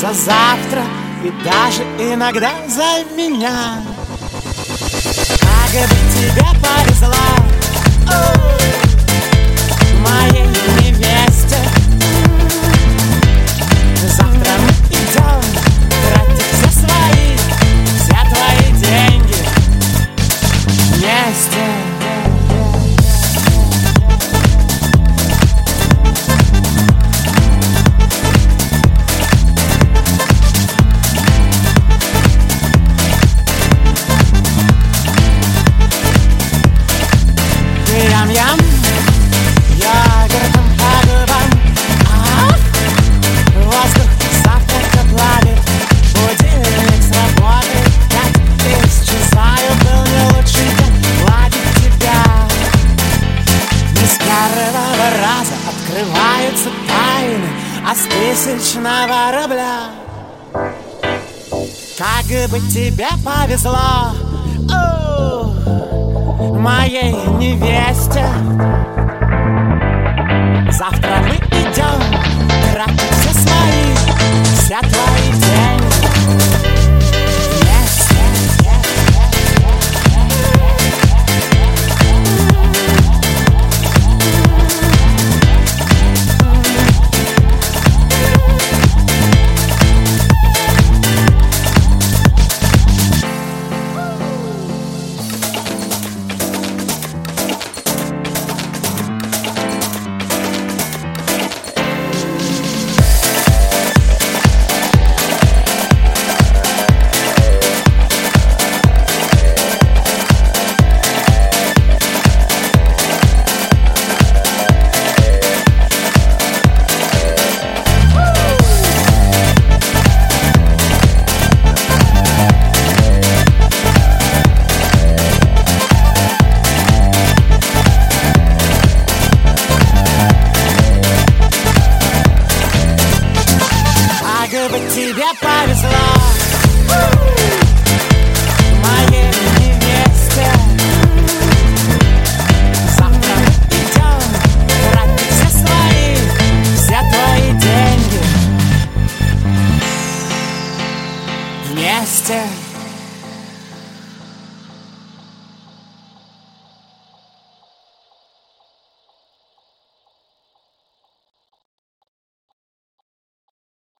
за завтра и даже иногда за меня. Как бы тебе повезло, моей невесте. Завтра мы идем тратить все твои деньги вместе. Ям-ям, йогуртом по губам. Воздух завтрака плавит. Будильник сработает, я исчезаю. Был не лучший день гладить тебя. Не с первого раза открываются тайны, а с 1000-го рубля. Как бы тебе повезло, моей невесте. Завтра мы идем тратить все твои деньги вместе. Как бы тебе повезло,